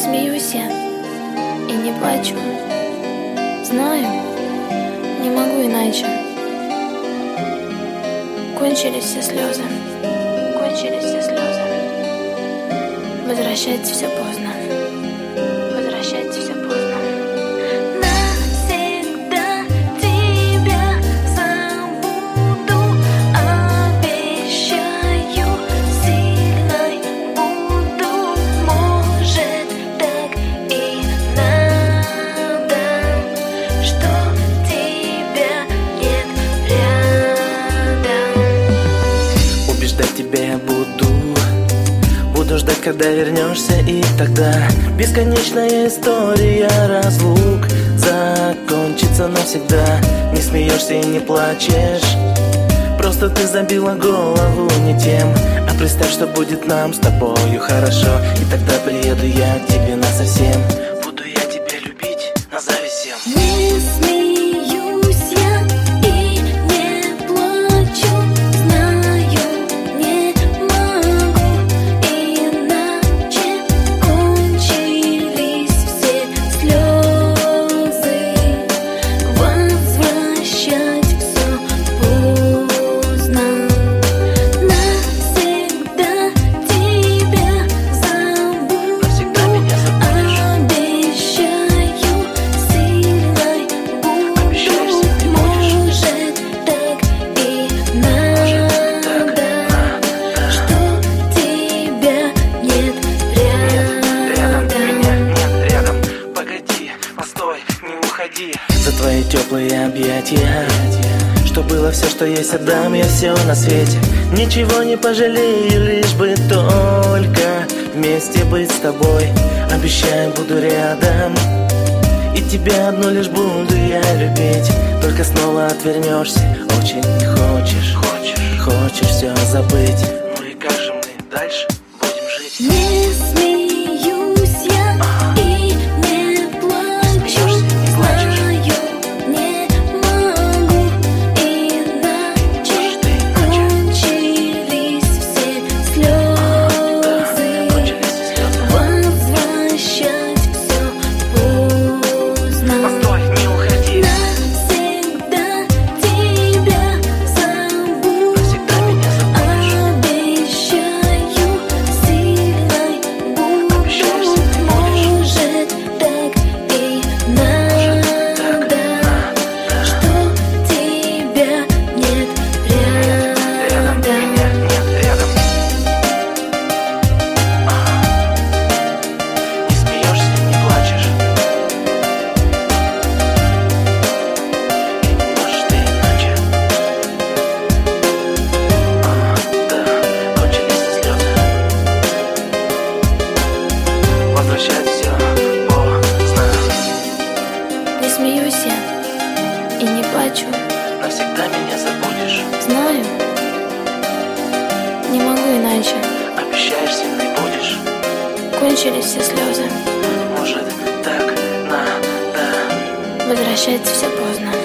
смеюсь я и не плачу. Знаю, не могу иначе. Кончились все слезы, кончились все слезы. Возвращаться все поздно, возвращаться все поздно. Навсегда тебя забуду, обещаю, сильной буду. Может, так и надо, что тебя нет рядом. Убеждать тебя я буду ждать, когда вернешься, и тогда бесконечная история разлук закончится навсегда. Не смеешься и не плачешь, просто ты забила голову не тем. А представь, что будет нам с тобою хорошо, и тогда приеду я к тебе насовсем. Буду я тебя любить, назови всем. Не смеюсь я и не плачу. Знаю, не могу иначе. Кончились все слезы. Возвращать все поздно. Навсегда тебя забуду. Навсегда меня забудешь. Обещаю, сильной буду. Может, так и надо, что тебя нет Рядом, рядом. меня нет рядом. Погоди, постой, не уходи. За твои теплые объятия, что было все, что есть, отдам я все на свете. Ничего не пожалею, лишь бы только вместе быть с тобой. Обещаю, буду рядом, и тебя одну лишь буду я любить. Только снова отвернешься, очень не хочешь все забыть. Ну и как же мы дальше будем жить? Не смеюсь я и не плачу. Знаю, не могу иначе. Кончились все слезы. Возвращать все поздно. Постой, не уходи. Навсегда тебя забуду. Навсегда меня забудешь. Обещаю, сильной буду. Может, так и надо, что тебя нет Рядом, рядом. меня нет рядом. Не смеешься, не плачешь. Может, ты иначе. Да, кончились слезы. Возвращать все поздно. Не смеюсь я и не плачу. Навсегда меня забудешь. Знаю, не могу иначе. Обещаешь, сильный будешь. Кончились все слезы. Может, так надо. Возвращаться все поздно.